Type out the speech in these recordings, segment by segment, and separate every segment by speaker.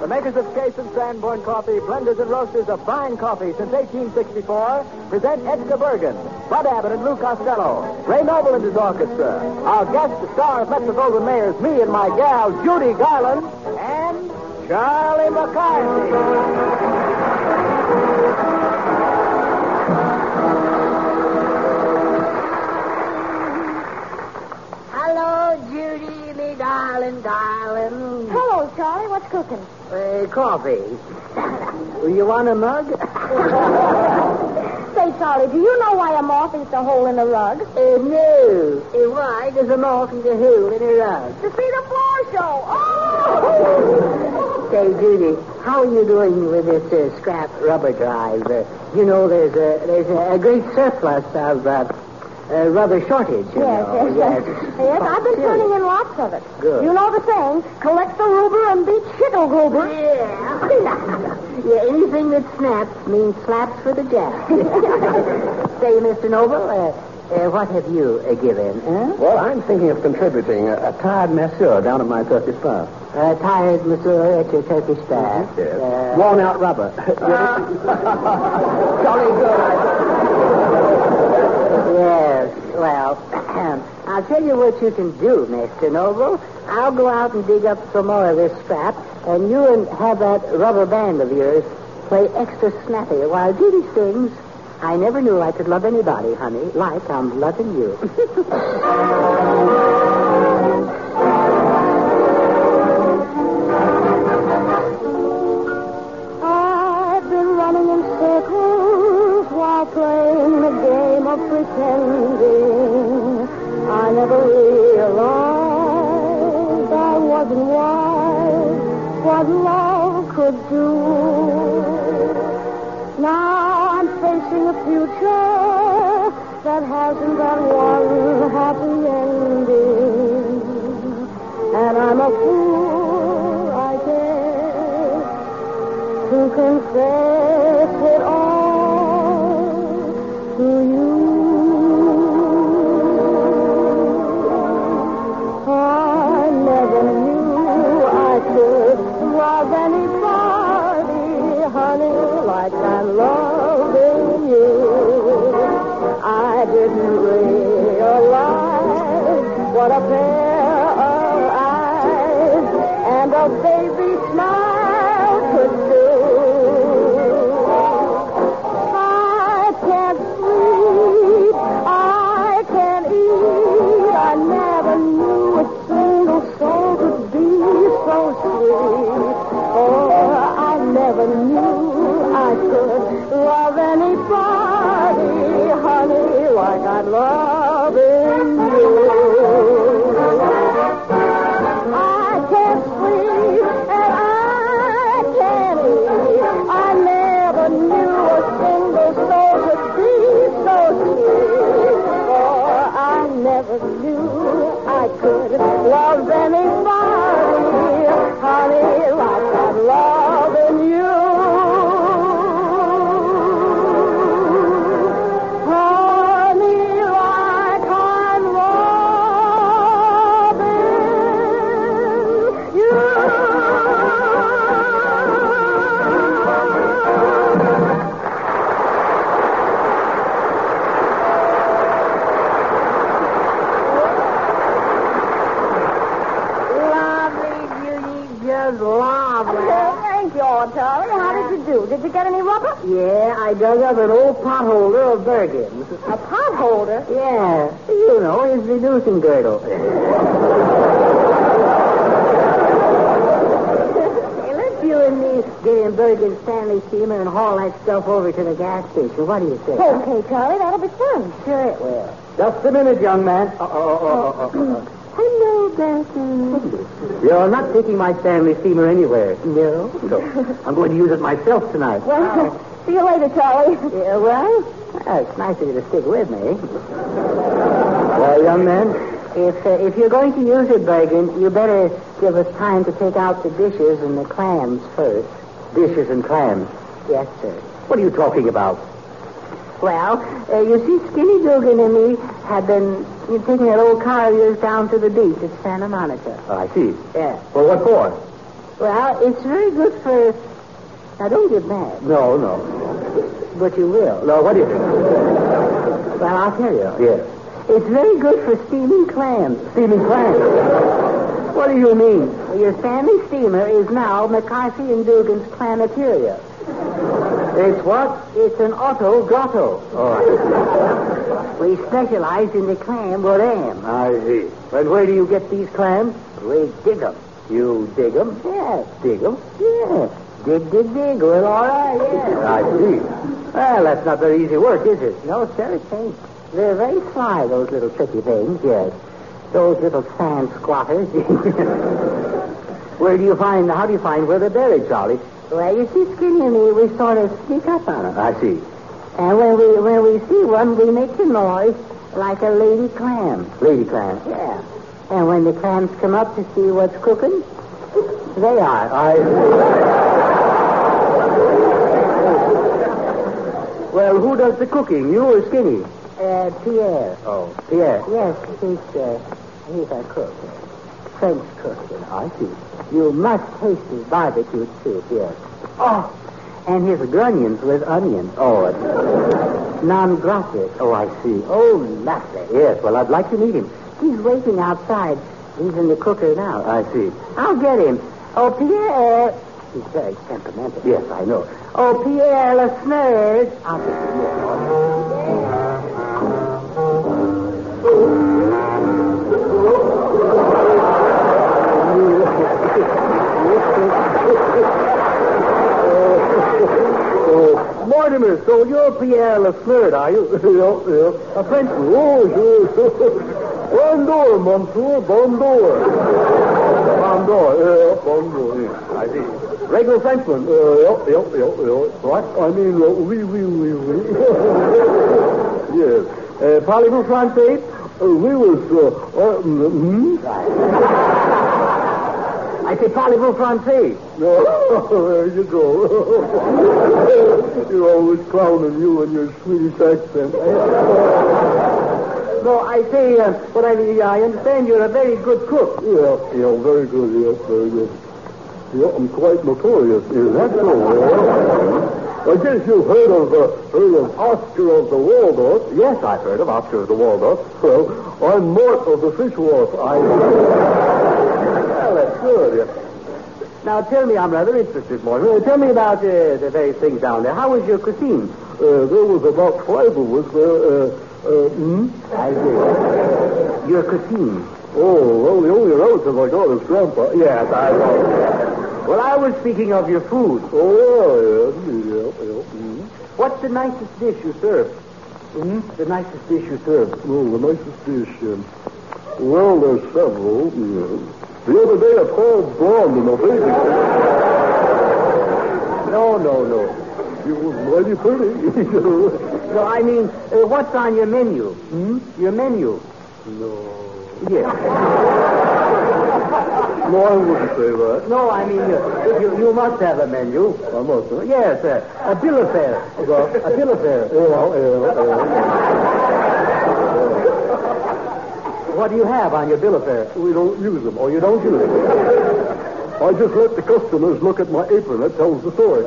Speaker 1: makers of Chase and Sanborn Coffee, blenders and roasters of fine coffee since 1864, present Edgar Bergen, Bud Abbott and Lou Costello, Ray Noble and his orchestra. Our guest, the star of Metro-Goldwyn-Mayer's Me and My Gal, Judy Garland, and Charlie McCarthy.
Speaker 2: Darling.
Speaker 3: Hello, Charlie. What's cooking?
Speaker 2: Coffee. You want a mug?
Speaker 3: Say, Charlie, do you know why a moth eats a hole in the rug?
Speaker 2: No. Why does a moth eat a hole in a rug?
Speaker 3: To see the floor show. Oh!
Speaker 2: Say, Judy, how are you doing with this scrap rubber drive? You know, there's a great surplus of rubber shortage, you know.
Speaker 3: Yes, I've been turning in lots of it.
Speaker 2: Good.
Speaker 3: You know the saying, collect the ruber and beat Schittelgruber.
Speaker 2: Yeah, anything that snaps means slaps for the jack. Say, Mr. Noble, what have you given? Huh?
Speaker 1: Well, I'm thinking of contributing a tired masseur down at my Turkish bath.
Speaker 2: Tired masseur at your Turkish bath.
Speaker 1: Yes. Worn out rubber. Jolly good.
Speaker 2: Yes, well, I'll tell you what you can do, Mr. Noble. I'll go out and dig up some more of this scrap, and you and have that rubber band of yours play extra snappy while Judy sings, I never knew I could love anybody, honey, like I'm loving you.
Speaker 3: I've been running in circles while playing the game of pretending. I never realized I wasn't wise what love could do. Now I'm facing a future that hasn't got one happy ending. And I'm a fool, I guess, to confess it all to you. I never knew I could love anybody, honey, like I'm loving you. I didn't realize what a pair of eyes and a baby smile could do. I can't sleep, I can't eat, I never knew a single soul could be so sweet. Oh, I never knew I could love anybody, honey, like I'm loving you. I can't sleep and I can't eat. I never knew a single soul could be so sweet. Oh, I never knew I could love anybody, honey, like I'm loving you. Honey, like I'm loving you.
Speaker 2: Lovely, Judy, just lovely.
Speaker 3: Thank you, Charlie. How did you do? Did you get any rubber?
Speaker 2: Yeah, I dug up an old potholder of Bergen's.
Speaker 3: A pot holder?
Speaker 2: Yeah, you know, his reducing girdle. Hey, let's you and me get in Bergen's Stanley steamer and haul that stuff over to the gas station. What do you say?
Speaker 3: Okay, Charlie, that'll be fun.
Speaker 2: Sure it will.
Speaker 1: Just a minute, young man.
Speaker 2: Hello, Bergen.
Speaker 1: You're not taking my Stanley steamer anywhere.
Speaker 2: No?
Speaker 1: No. I'm going to use it myself tonight.
Speaker 3: Well, see you later, Charlie.
Speaker 2: Yeah, well, it's nice of you to stick with me.
Speaker 1: Well, young man,
Speaker 2: If you're going to use it, Bergen, you better give us time to take out the dishes and the clams first.
Speaker 1: dishes and clams.
Speaker 2: Yes, sir.
Speaker 1: What are you talking about?
Speaker 2: Well, you see, Skinny Dugan and me had been taking that old car of yours down to the beach at Santa Monica.
Speaker 1: Oh, I see.
Speaker 2: Yeah.
Speaker 1: Well, what for?
Speaker 2: Well, it's very good for... Now, don't get mad.
Speaker 1: No, no.
Speaker 2: But you will.
Speaker 1: No, what do you think?
Speaker 2: Well, I'll tell you.
Speaker 1: Yes.
Speaker 2: It's very good for steaming clams.
Speaker 1: Steaming clams.
Speaker 2: What do you mean? Your Stanley steamer is now McCarthy and Dugan's Planetaria.
Speaker 1: It's what?
Speaker 2: It's an auto grotto.
Speaker 1: All right.
Speaker 2: We specialize in the clam ram.
Speaker 1: I see. And where do you get these clams?
Speaker 2: We dig 'em.
Speaker 1: You dig them?
Speaker 2: Yes.
Speaker 1: Dig them?
Speaker 2: Yes. Dig, dig, dig. Well, all right, yes.
Speaker 1: I see. Well, that's not very easy work, is it?
Speaker 2: No, sir, it ain't. They're very sly, those little tricky things, yes. Those little sand squatters.
Speaker 1: How do you find where they're buried, Charlie?
Speaker 2: Well, you see, Skinny and me, we sort of sneak up on them.
Speaker 1: I see.
Speaker 2: And when we see one, we make the noise like a lady clam.
Speaker 1: Lady clam.
Speaker 2: Yeah. And when the clams come up to see what's cooking, they are.
Speaker 1: Well, who does the cooking, you or Skinny?
Speaker 2: Pierre.
Speaker 1: Oh, Pierre.
Speaker 2: Yes, he's a cook. French cook, you know.
Speaker 1: I see.
Speaker 2: You must taste his barbecue soup, yes. Oh, and his grunions with onions.
Speaker 1: Oh,
Speaker 2: Non gratis.
Speaker 1: oh, I see.
Speaker 2: Oh, lovely.
Speaker 1: Yes, well, I'd like to meet him.
Speaker 2: He's waiting outside. He's in the cooker now.
Speaker 1: I see.
Speaker 2: I'll get him. Oh, Pierre. He's very temperamental.
Speaker 1: Yes, I know.
Speaker 2: Oh, Pierre Lesnerd. I'll get him.
Speaker 1: Mortimer, so you're Pierre Lesnerd, are you? Yeah. A Frenchman. Oh, sure. Bonjour, monsieur. Bonjour. Bonjour. Bonjour. Yeah, I see. Regular Frenchman. What? I mean, oui. Yes. Parlez-vous français? Oui, I say, parlez-vous français? No, there you go. You're always clowning you and your Swedish accent. No, I say, but I understand you're a very good cook. Yeah, very good, yes, very good. Yeah, I'm quite notorious. Is that so? I guess you've heard of Oscar of the Waldorf. Yes, I've heard of Oscar of the Waldorf. Well, I'm Mort of the Fish Wharf. Well, that's good. Yeah. Now, tell me, I'm rather interested, Mortimer. Tell me about the various things down there. How was your cuisine? There was about 5 of us there. I see. Your cuisine? Oh, well, the only relative I got is Grandpa. Yes, I know. Well, I was speaking of your food. Oh, yeah. What's the nicest dish you serve? The nicest dish you serve? Well, the nicest dish, well, there's several. The other day I called blonde in a baby. No. She was mighty pretty. No, I mean, what's on your menu? Your menu? No. Yes. No, I wouldn't say that. No, I mean, you must have a menu. I must, huh? Yes, a bill of fare. A bill of fare. What do you have on your bill of fare? We don't use them. Oh, you don't use them? I just let the customers look at my apron. That tells the story.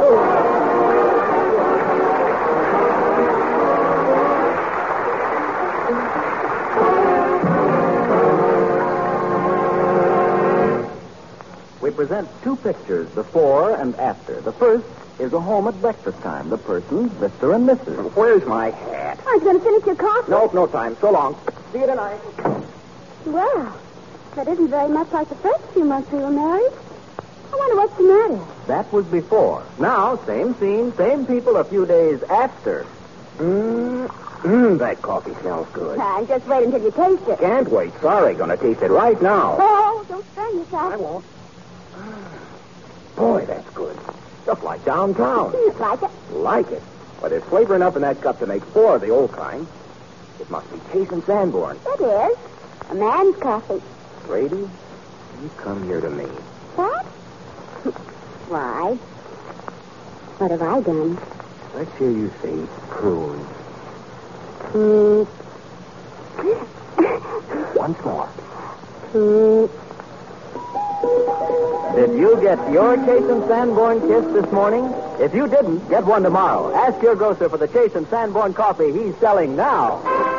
Speaker 1: We present 2 pictures, before and after. The first is a home at breakfast time. The persons, Mr. and Mrs.
Speaker 4: Where's my hat?
Speaker 3: Aren't you going to finish your coffee?
Speaker 4: Nope, no time. So long. See you tonight.
Speaker 3: Well, that isn't very much like the first few months we were married. I wonder what's the matter.
Speaker 4: That was before. Now, same scene, same people a few days after. That coffee smells good.
Speaker 3: And just wait until you taste it.
Speaker 4: Can't wait. Sorry, gonna taste it right now.
Speaker 3: Oh, don't strain yourself.
Speaker 4: I won't. Boy, that's good. Just like downtown.
Speaker 3: Like it?
Speaker 4: Like it. But there's flavor enough in that cup to make 4 of the old kind. It must be Chase and Sanborn.
Speaker 3: It is. A man's coffee.
Speaker 4: Brady, you come here to me.
Speaker 3: What? Why? What have I done?
Speaker 4: Let's hear you say prune. Once more.
Speaker 1: Did you get your Chase and Sanborn kiss this morning? If you didn't, get one tomorrow. Ask your grocer for the Chase and Sanborn coffee he's selling now.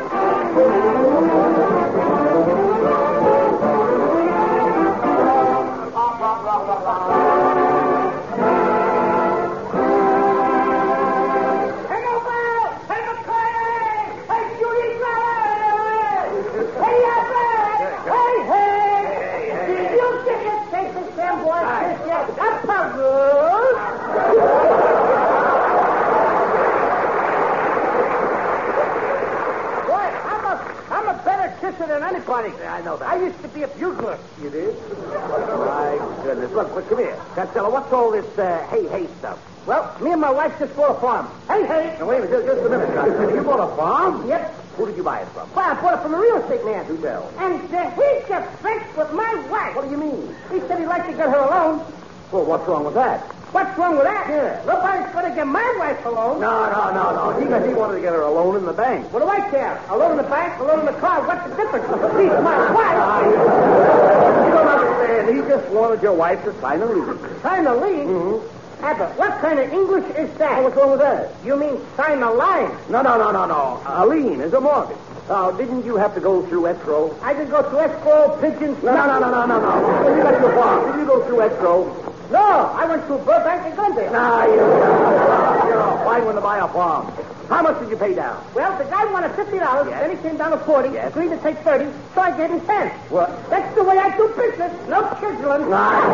Speaker 5: Than anybody.
Speaker 4: Yeah, I know that.
Speaker 5: I used to be a bugler.
Speaker 4: You did? My goodness. Look, come here. Costello, what's all this hey stuff?
Speaker 5: Well, me and my wife just bought a farm. Hey.
Speaker 4: Now, wait a minute. Just a minute, Costello. You bought a farm?
Speaker 5: Yep.
Speaker 4: Who did you buy it from?
Speaker 5: Well, I bought it from a real estate man.
Speaker 4: Do tell.
Speaker 5: And he got friends with my wife.
Speaker 4: What do you mean?
Speaker 5: He said he'd like to get her alone.
Speaker 4: Well, what's wrong with that?
Speaker 5: What's wrong with that?
Speaker 4: Yeah.
Speaker 5: Nobody's going to get my wife alone.
Speaker 4: No. He wanted to get her a loan in the bank.
Speaker 5: What do I care? A loan in the bank, a loan in the car. What's the difference? She's my wife.
Speaker 4: You don't understand. He just wanted your wife to sign a lease.
Speaker 5: Sign a lease?
Speaker 4: Mm-hmm.
Speaker 5: Abbott, what kind of English is that?
Speaker 4: What's wrong with that?
Speaker 5: You mean sign a line?
Speaker 4: No. A lien is a mortgage. Now, didn't you have to go through escrow?
Speaker 5: I didn't go through escrow, pigeons.
Speaker 4: No. When you got your farm, did you go through escrow?
Speaker 5: No, I went to Burbank and Glendale.
Speaker 4: Nah, you're a fine one to buy a farm. How much did you pay down?
Speaker 5: Well, the guy wanted $50.
Speaker 4: Yes.
Speaker 5: Then he came down to 40.
Speaker 4: Yes.
Speaker 5: Agreed to take 30. So I gave him 10.
Speaker 4: What?
Speaker 5: That's the way I do business. No chiseling.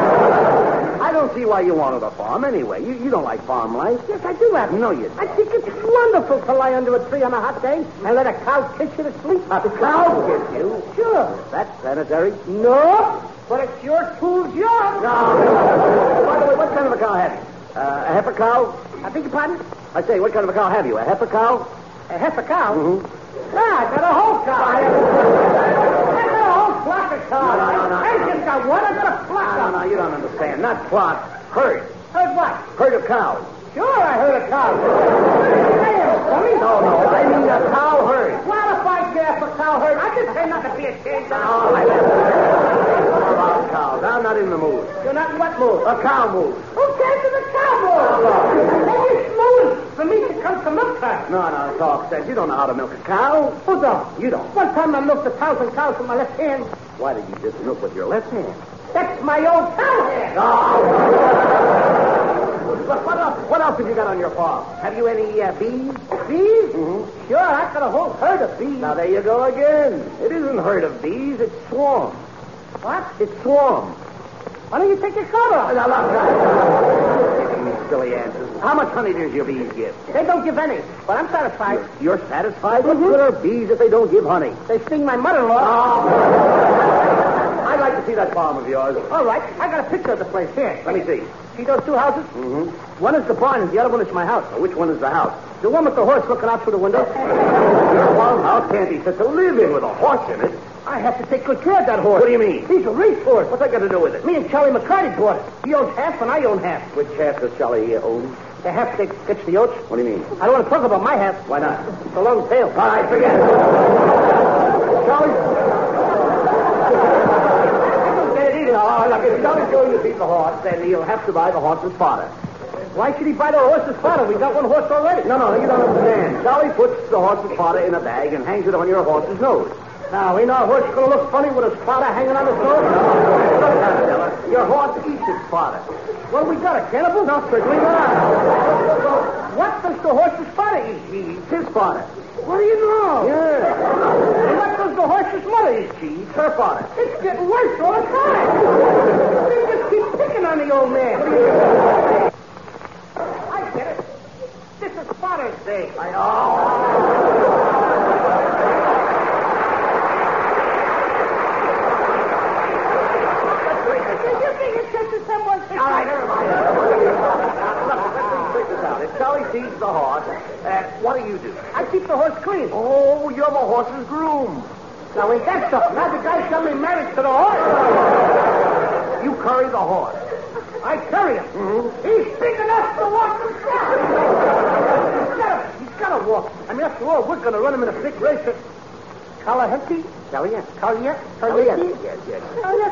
Speaker 4: I don't see why you wanted a farm anyway. You don't like farm life.
Speaker 5: Yes, I do, Abbott.
Speaker 4: No, you don't.
Speaker 5: I think it's wonderful to lie under a tree on a hot day and let a cow kiss you to sleep.
Speaker 4: The cow kiss you?
Speaker 5: Sure.
Speaker 4: That's sanitary?
Speaker 5: No, but it's your tool's job.
Speaker 4: No. By the way, what kind of a cow have you? A heifer cow?
Speaker 5: I beg your pardon?
Speaker 4: I say, what kind of a cow have you? A heifer cow?
Speaker 5: A heifer cow?
Speaker 4: Mm-hmm.
Speaker 5: I got a whole cow. I got a whole flock of cows.
Speaker 4: No.
Speaker 5: I ain't just got one. I got a flock of
Speaker 4: No, you don't understand. Not flock. Herd.
Speaker 5: Heard what?
Speaker 4: Herd of cows.
Speaker 5: Sure, I heard a cow. Dummy.
Speaker 4: No. I mean a cow herd.
Speaker 5: Well, if I care for cow herd, I just say not to be ashamed of.
Speaker 4: All right. About cows. I'm not in the mood.
Speaker 5: You're not in what mood?
Speaker 4: A cow mood.
Speaker 5: Who cares to the cow mood? Maybe it's mood for me to come to milk her.
Speaker 4: No, talk sense. You don't know how to milk a cow.
Speaker 5: Who don't?
Speaker 4: You don't.
Speaker 5: One time I milked 1,000 cows with my left hand.
Speaker 4: Why did you just milk with your left hand?
Speaker 5: That's my old cow hand.
Speaker 4: Look, what else have you got on your farm? Have you any bees?
Speaker 5: Bees?
Speaker 4: Mm-hmm.
Speaker 5: Sure, I got a whole herd of bees.
Speaker 4: Now, there you go again. It isn't herd of bees. It's swarm.
Speaker 5: What?
Speaker 4: It's swarm.
Speaker 5: Why don't you take your coat off?
Speaker 4: Now, look. Giving me silly answers. How much honey does your bees give?
Speaker 5: They don't give any, but I'm satisfied.
Speaker 4: You're satisfied? What good are bees if they don't give honey?
Speaker 5: They sting my mother-in-law.
Speaker 4: I'd like to see that farm of yours.
Speaker 5: All right, I got a picture of the place here.
Speaker 4: Let me see.
Speaker 5: See those two houses?
Speaker 4: Mm-hmm.
Speaker 5: One is the barn and the other one is my house.
Speaker 4: Which one is the house?
Speaker 5: The one with the horse looking out through the window.
Speaker 4: Your farmhouse can't be fit to live in with a horse in it.
Speaker 5: I have to take good care of that horse.
Speaker 4: What do you mean?
Speaker 5: He's a racehorse.
Speaker 4: What's that got to do with it?
Speaker 5: Me and Charlie McCarty bought it. He owns half and I own half.
Speaker 4: Which half does Charlie own?
Speaker 5: The half that gets the oats.
Speaker 4: What do you mean?
Speaker 5: I don't want to talk about my half.
Speaker 4: Why not?
Speaker 5: It's a long tail.
Speaker 4: All right, forget it. Charlie? I don't get it either. Oh, look, if Charlie's going to beat the horse, then he'll have to buy the horse's fodder.
Speaker 5: Why should he buy the horse's fodder? We got one horse already.
Speaker 4: No, you don't understand. Charlie puts the horse's fodder in a bag and hangs it on your horse's nose.
Speaker 5: Now, ain't our horse going to look funny with his fodder hanging on his nose?
Speaker 4: Your horse eats its fodder.
Speaker 5: Well, we got a cannibal? No, certainly not. So, what does the horse's fodder eat?
Speaker 4: He eats his fodder.
Speaker 5: What do you know?
Speaker 4: Yeah.
Speaker 5: And what does the horse's mother eat?
Speaker 4: She eats her fodder.
Speaker 5: It's getting worse all the time. They just keep picking on the old man. I get it. This is Father's Day. All right, never mind.
Speaker 4: Check this out. If Charlie feeds the horse, what do?
Speaker 5: I keep the horse clean.
Speaker 4: Oh, you're the horse's groom.
Speaker 5: Now, ain't that something? Now the guy's got me married to the horse.
Speaker 4: You curry the horse.
Speaker 5: I carry him.
Speaker 4: Mm-hmm.
Speaker 5: He's big enough to walk himself. He's got to walk. I mean, after all, we're going to run him in a big race. Tallahassee?
Speaker 4: Yes.
Speaker 5: Yes.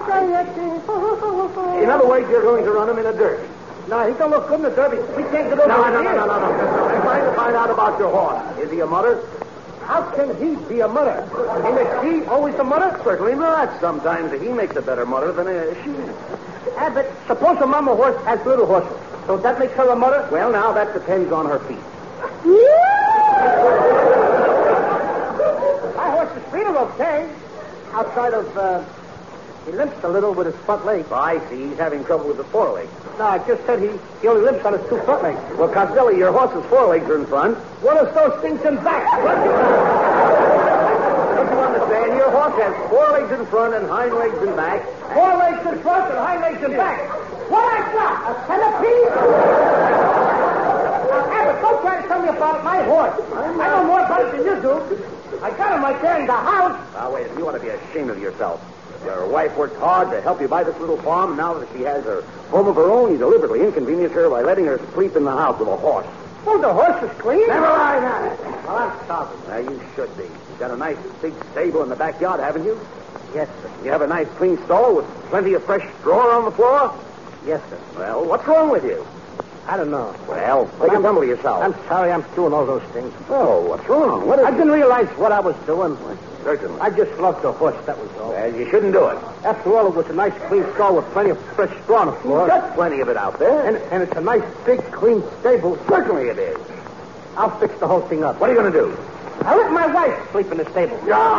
Speaker 5: In other words, you're going to run him in a derby. No, he don't look good in the derby. We can't get over
Speaker 4: No.
Speaker 5: here.
Speaker 4: I'm trying to find out about your horse. Is he a mutter?
Speaker 5: How can he be a mutter? Ain't a she always a mutter?
Speaker 4: Certainly not. Sometimes he makes a better mutter than a she.
Speaker 5: But suppose a mama horse has little horses. So that makes her a mutter?
Speaker 4: Well, now, that depends on her feet.
Speaker 5: My horse's feet are okay. Outside of, he limps a little with his front leg.
Speaker 4: Oh, I see. He's having trouble with the forelegs.
Speaker 5: No, I just said he only limps on his two front legs.
Speaker 4: Well, Costello, your horse's forelegs are in front.
Speaker 5: What is those things in back?
Speaker 4: Don't you understand? Your horse has forelegs in front and hind legs in back.
Speaker 5: Four legs in front and hind legs in back. What I got? A centipede? Now, Abbott, don't try to tell me about my horse. I know more about it than you do. I got him right there in the house.
Speaker 4: Now, wait, you ought to be ashamed of yourself. Your wife worked hard to help you buy this little farm, and now that she has her home of her own, you deliberately inconvenience her by letting her sleep in the house with a horse.
Speaker 5: Oh, the horse is clean?
Speaker 4: Never mind that.
Speaker 5: Well, I'm sorry.
Speaker 4: Now, you should be. You've got a nice big stable in the backyard, haven't you?
Speaker 5: Yes, sir.
Speaker 4: You have a nice clean stall with plenty of fresh straw on the floor?
Speaker 5: Yes, sir.
Speaker 4: Well, what's wrong with you?
Speaker 5: I don't know.
Speaker 4: Well, take a tumble yourself.
Speaker 5: I'm sorry I'm doing all those things.
Speaker 4: Oh, what's wrong? What is
Speaker 5: I didn't realize what I was doing.
Speaker 4: Certainly.
Speaker 5: I just loved the horse, that was all.
Speaker 4: Well, you shouldn't do it.
Speaker 5: After all, it was a nice clean stall with plenty of fresh straw on the floor.
Speaker 4: You've got plenty of it out there.
Speaker 5: And it's a nice, big, clean stable.
Speaker 4: Certainly it is.
Speaker 5: I'll fix the whole thing up.
Speaker 4: What are you going to do?
Speaker 5: I'll let my wife sleep in the stable.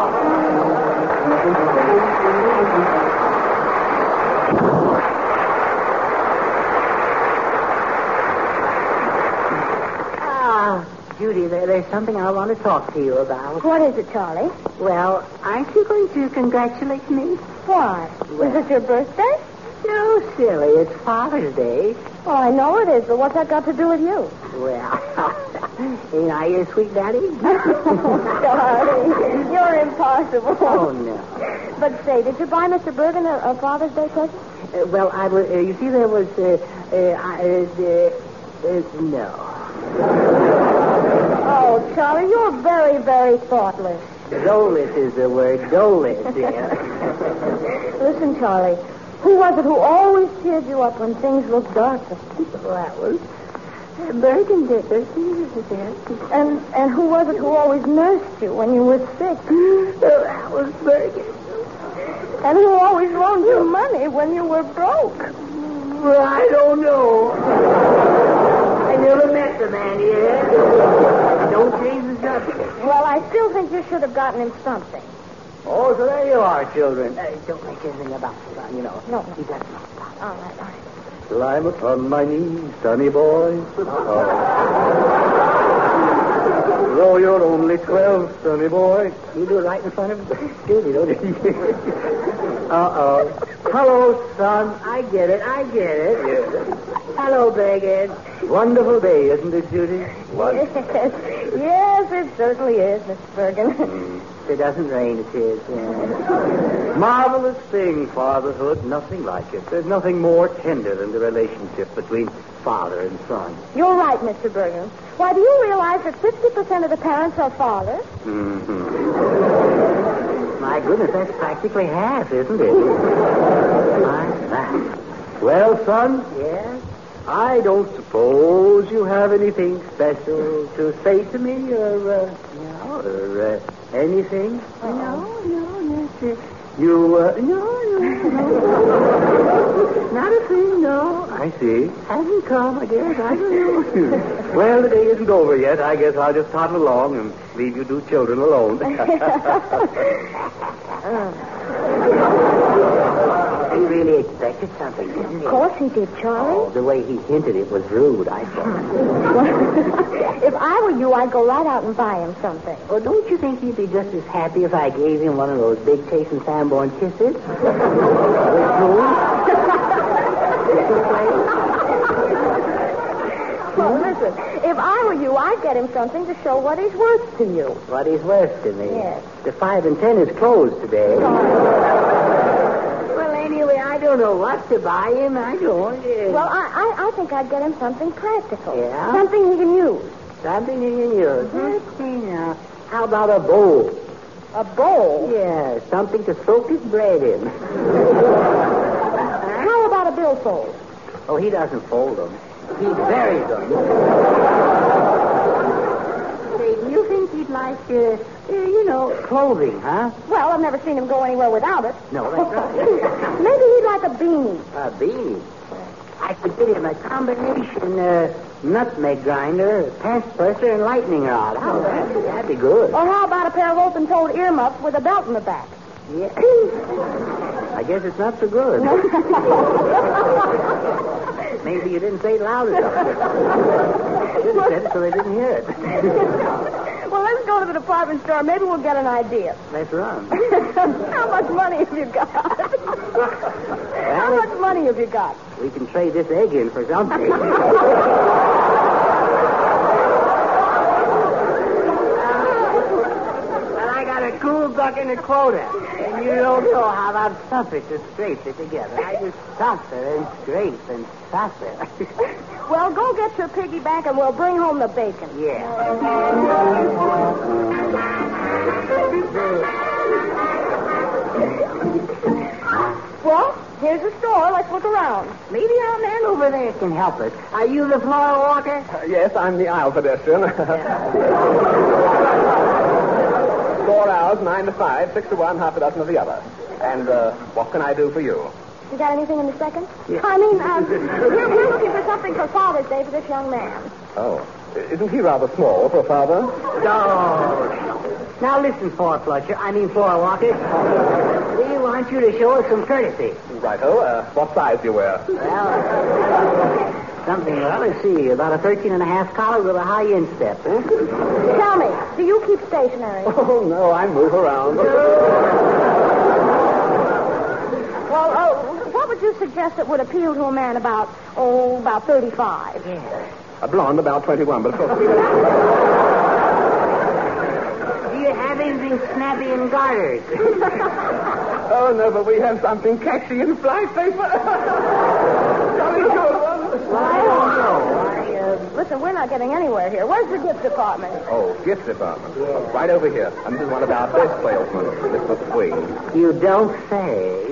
Speaker 2: Judy, there's something I want to talk to you about.
Speaker 3: What is it, Charlie?
Speaker 2: Well, aren't you going to congratulate me?
Speaker 3: Why? Is it your birthday?
Speaker 2: No, silly. It's Father's Day.
Speaker 3: Oh, I know it is, but what's that got to do with you?
Speaker 2: Well, ain't I your sweet daddy?
Speaker 3: Charlie, you're impossible.
Speaker 2: Oh, no.
Speaker 3: But say, did you buy Mr. Bergen a Father's Day present?
Speaker 2: Well, I was, you see, there was, no.
Speaker 3: Oh, Charlie, you're very, very thoughtless.
Speaker 2: Dolus is the word. Dolus, dear.
Speaker 3: Listen, Charlie, who was it who always cheered you up when things looked dark?
Speaker 2: That was Bergen did.
Speaker 3: And who was it who always nursed you when you were sick?
Speaker 2: That was Bergen.
Speaker 3: And who always loaned you money when you were broke?
Speaker 2: Well, I don't know. I never met the man yet. Don't change the subject.
Speaker 3: Well, I still think you should have gotten him something.
Speaker 2: Oh, so there you are, children. Don't make anything about it, you know.
Speaker 3: No.
Speaker 2: He doesn't know.
Speaker 3: All right.
Speaker 5: Climb upon my knees, sonny boy. Though you're only 12, sonny boy.
Speaker 2: You do it right in front of Judy, don't you?
Speaker 5: Uh-oh.
Speaker 2: Hello, son. I get it. Hello, Bergen.
Speaker 5: Wonderful day, isn't it, Judy?
Speaker 3: Yes, it certainly is, Mr. Bergen.
Speaker 2: If it doesn't rain, it is. Yeah.
Speaker 5: Marvelous thing, fatherhood. Nothing like it. There's nothing more tender than the relationship between father and son.
Speaker 3: You're right, Mr. Bergen. Why, do you realize that 50% of the parents are fathers?
Speaker 5: Mm-hmm.
Speaker 2: My goodness, that's practically half, isn't it?
Speaker 5: Well, son,
Speaker 2: Yes?
Speaker 5: I don't suppose you have anything special to say to me or anything?
Speaker 2: No.
Speaker 5: You,
Speaker 2: No. Not a thing, no.
Speaker 5: I see.
Speaker 2: Hasn't come, I guess. I don't know.
Speaker 5: Well, the day isn't over yet. I guess I'll just toddle along and leave you two children alone.
Speaker 2: He really expected something, didn't he?
Speaker 3: Of course he did, Charlie.
Speaker 2: Oh, the way he hinted it was rude, I thought.
Speaker 3: If I were you, I'd go right out and buy him something.
Speaker 2: Well, don't you think he'd be just as happy if I gave him one of those big Chase Sanborn kisses?
Speaker 3: Well, listen, if I were you, I'd get him something to show what he's worth to you.
Speaker 2: What he's worth to me.
Speaker 3: Yes.
Speaker 2: The 5 and 10 is closed today. Well, anyway, I don't know what to buy him. I don't.
Speaker 3: Well, I think I'd get him something practical.
Speaker 2: Yeah?
Speaker 3: Something he can use.
Speaker 2: Something you can use. Let's see now. How about a bowl?
Speaker 3: A bowl?
Speaker 2: Yeah, something to soak his bread in.
Speaker 3: How about a billfold?
Speaker 2: Oh, he doesn't fold them. He buries them. Say, do you think he'd like, clothing, huh?
Speaker 3: Well, I've never seen him go anywhere without it.
Speaker 2: No, that's right.
Speaker 3: Maybe he'd like a beanie.
Speaker 2: A beanie. I could get him a combination nutmeg grinder, pants presser, and lightning rod. Oh, that'd be good.
Speaker 3: Or how about a pair of open-toed earmuffs with a belt in the back?
Speaker 2: Yeah. I guess it's not so good. Maybe you didn't say it loud enough. You should have said it so they didn't hear it.
Speaker 3: Well, let's go to the department store. Maybe we'll get an idea.
Speaker 2: Let's run.
Speaker 3: How much money have you got? How much money have you got?
Speaker 2: We can trade this egg in for something. But I got a cool buck and a quota. And you don't know how I've suffered to scrape it together. I just suffer and scrape and suffer.
Speaker 3: Well, go get your piggy bank and we'll bring home the bacon.
Speaker 2: Yeah.
Speaker 3: Well, here's the store. Let's look around.
Speaker 2: Maybe our man over there can help us. Are you the floor walker?
Speaker 6: Yes, I'm the aisle pedestrian. Store hours, 9 to 5, 6 to 1, half a dozen of the other. And what can I do for you?
Speaker 3: You got anything in the second?
Speaker 2: Yeah.
Speaker 3: I mean, we're looking for something for Father's Day for this young man.
Speaker 6: Oh, isn't he rather small for a father?
Speaker 2: No. Now listen, floor walker. We want you to show us some courtesy.
Speaker 6: Righto. What size do you wear?
Speaker 2: Well, something, let's see, about a 13.5 collar with a high instep. Huh?
Speaker 3: Tell me, do you keep stationery?
Speaker 6: Oh, no, I move around.
Speaker 3: Well, what would you suggest that would appeal to a man about 35?
Speaker 2: Yeah.
Speaker 6: A blonde, about 21, but of course...
Speaker 2: Do you have anything snappy and gartered?
Speaker 6: Oh, no, but we have something catchy in fly paper. Jolly good one.
Speaker 2: Well, I don't know.
Speaker 3: Listen, we're not getting anywhere here. Where's the gift department?
Speaker 6: Oh, gift department. Right over here. And this is one of our best salesmen, Mr. Swing.
Speaker 2: You don't say.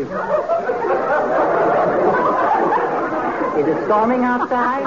Speaker 2: Is it storming outside?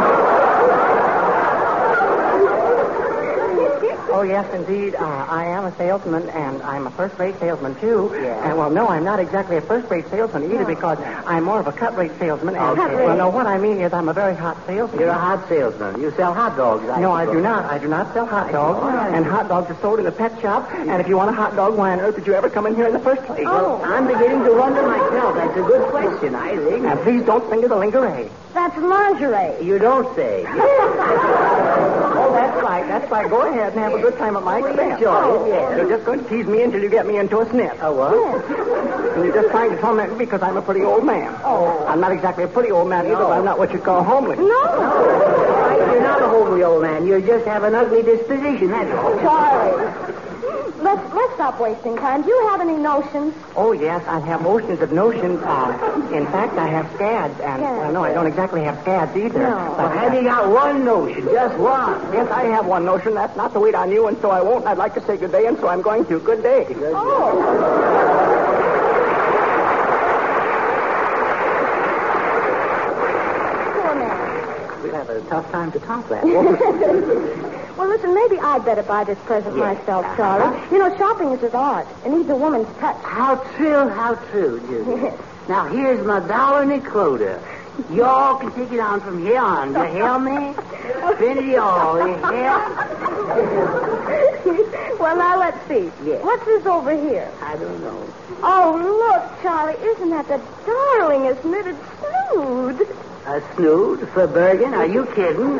Speaker 7: Oh, yes, indeed. I am a salesman, and I'm a first-rate salesman, too.
Speaker 2: Yeah.
Speaker 7: And, well, no, I'm not exactly a first-rate salesman either because I'm more of a cut-rate salesman. And,
Speaker 2: Okay.
Speaker 7: well, no, what I mean is I'm a very hot salesman.
Speaker 2: You're a hot salesman. You sell hot dogs.
Speaker 7: No, I do not. I do not sell hot dogs. And hot dogs are sold in a pet shop. And if you want a hot dog, why on earth did you ever come in here in the first place?
Speaker 2: Well, I'm beginning to wonder myself. That's a good question, I think.
Speaker 7: And please don't finger the lingerie.
Speaker 3: That's lingerie.
Speaker 2: You don't say.
Speaker 7: Oh, that's right. That's right. Go ahead and have a good time at my expense.
Speaker 2: Enjoy it, yes.
Speaker 7: You're just going to tease me until you get me into a sniff.
Speaker 2: Oh, what?
Speaker 7: And you're just trying to torment me because I'm a pretty old man.
Speaker 3: Oh.
Speaker 7: I'm not exactly a pretty old man either, but I'm not what you'd call homely.
Speaker 3: No.
Speaker 2: You're not a homely old man. You just have an ugly disposition, that's all.
Speaker 3: Charlie. Let's stop wasting time. Do you have any notions?
Speaker 7: Oh, yes, I have oceans of notions. In fact, I have scads. And,
Speaker 3: Scads?
Speaker 7: well, no, I don't exactly have scads either.
Speaker 3: No.
Speaker 7: But
Speaker 2: Have you got one notion? Just one?
Speaker 7: yes, I have one notion. That's not to wait on you, and so I won't. I'd like to say good day, and so I'm going to. Good day.
Speaker 3: Oh. Poor man.
Speaker 7: We'll have a tough time to top that, won't we?
Speaker 3: Well, listen, maybe I'd better buy this present myself, Charlie. You know, shopping is an art. It needs a woman's touch.
Speaker 2: How true, Judy. Now, here's my dollar and a quota. Y'all can take it on from here on. You hear me? Finish it all. You hear?
Speaker 3: Well, now, let's see.
Speaker 2: Yes.
Speaker 3: What's this over here?
Speaker 2: I don't know.
Speaker 3: Oh, look, Charlie. Isn't that the darlingest knitted snood?
Speaker 2: A snood for Bergen? Are you kidding?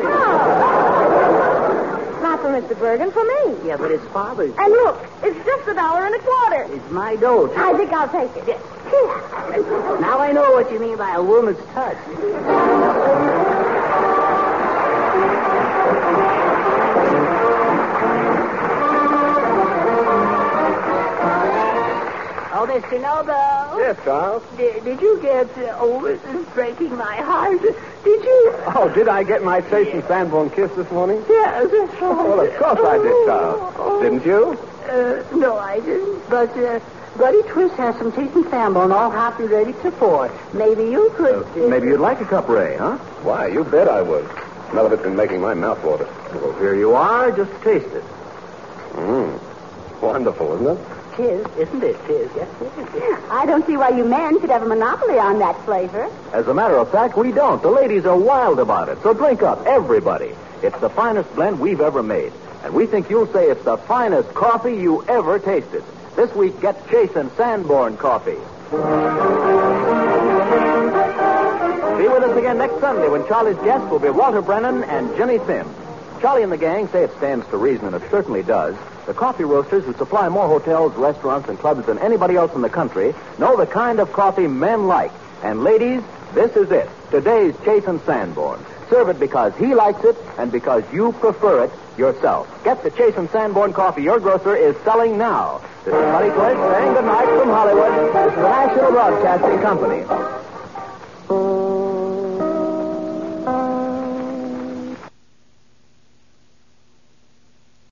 Speaker 3: Not for Mr. Bergen, for me.
Speaker 2: Yeah, but it's father's.
Speaker 3: And look, it's just $1.25.
Speaker 2: It's my dough, too.
Speaker 3: I think I'll take it.
Speaker 2: Now I know what you mean by a woman's touch. Oh, Mr. Noble.
Speaker 6: Yes, Charles.
Speaker 2: Did you get over this breaking my heart? Did you?
Speaker 6: Oh, did I get my Station Sanborn kiss this morning?
Speaker 2: Yes, that's right.
Speaker 6: Well, of course I did, Charles. Didn't you?
Speaker 2: No, I didn't. But Buddy Twist has some Chase and Sanborn all hot and ready to pour. Maybe you could...
Speaker 8: Maybe you'd like a cup, Ray, huh?
Speaker 9: Why, you bet I would. Smell of it's been making my mouth water.
Speaker 8: Well, here you are. Just taste it.
Speaker 9: Wonderful, isn't it?
Speaker 2: Tis, isn't it, Tis? Yes, it is.
Speaker 3: I don't see why you men should have a monopoly on that flavor.
Speaker 8: As a matter of fact, we don't. The ladies are wild about it. So drink up, everybody. It's the finest blend we've ever made. And we think you'll say it's the finest coffee you ever tasted. This week, get Chase and Sanborn coffee. Be with us again next Sunday when Charlie's guests will be Walter Brennan and Jenny Sims. Charlie and the gang say it stands to reason, and it certainly does. The coffee roasters who supply more hotels, restaurants, and clubs than anybody else in the country know the kind of coffee men like. And ladies, this is it. Today's Chase and Sanborn. Serve it because he likes it and because you prefer it yourself. Get the Chase and Sanborn coffee your grocer is selling now. This is Buddy Twist saying good night from Hollywood. This is the National Broadcasting Company.